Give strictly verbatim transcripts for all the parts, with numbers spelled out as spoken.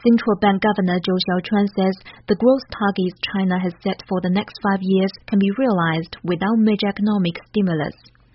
Central Bank Governor Zhou Xiaochuan says the growth targets China has set for the next five years can be realized without major economic stimulus.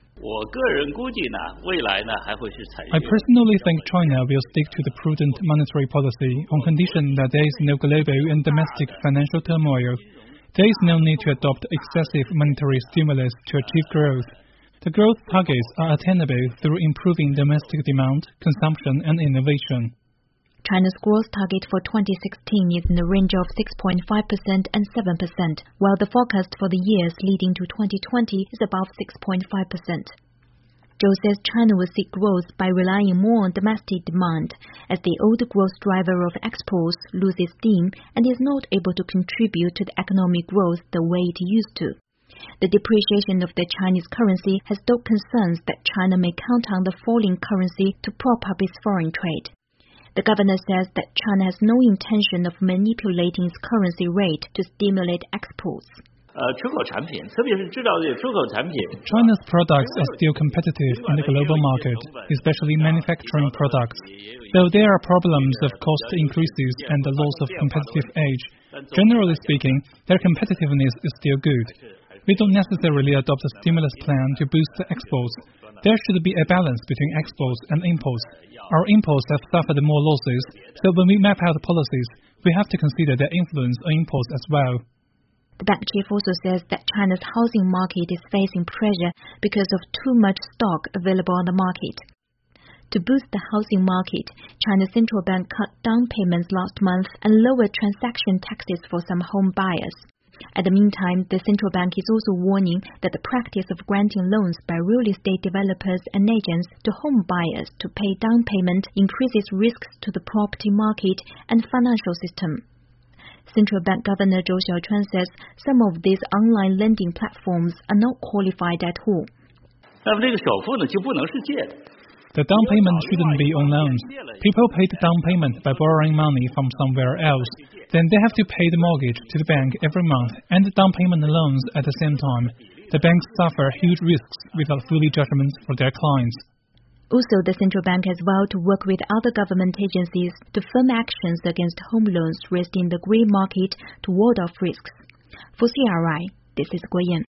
I personally think China will stick to the prudent monetary policy on condition that there is no global and domestic financial turmoil. There is no need to adopt excessive monetary stimulus to achieve growth. The growth targets are attainable through improving domestic demand, consumption, and innovation. China's growth target for twenty sixteen is in the range of six point five percent and seven percent, while the forecast for the years leading to twenty twenty is above six point five percent. Zhou says China will seek growth by relying more on domestic demand, as the old growth driver of exports loses steam and is not able to contribute to the economic growth the way it used to. The depreciation of the Chinese currency has stoked concerns that China may count on the falling currency to prop up its foreign trade. The governor says that China has no intention of manipulating its currency rate to stimulate exports. China's products are still competitive in the global market, especially manufacturing products. Though there are problems of cost increases and the loss of competitive edge, generally speaking, their competitiveness is still good. We don't necessarily adopt a stimulus plan to boost the exports. There should be a balance between exports and imports. Our imports have suffered more losses, so when we map out policies, we have to consider their influence on imports as well. The bank chief also says that China's housing market is facing pressure because of too much stock available on the market. To boost the housing market, China's central bank cut down payments last month and lowered transaction taxes for some home buyers. At the meantime, the central bank is also warning that the practice of granting loans by real estate developers and agents to home buyers to pay down payment increases risks to the property market and financial system. Central Bank Governor Zhou Xiaochuan says some of these online lending platforms are not qualified at all. The down payment shouldn't be on loans. People pay the down payment by borrowing money from somewhere else. Then they have to pay the mortgage to the bank every month and the down payment loans at the same time. The banks suffer huge risks without fully judgments for their clients. Also, the central bank has vowed to work with other government agencies to firm actions against home loans raised in the grey market to ward off risks. For C R I, this is Guo Yan.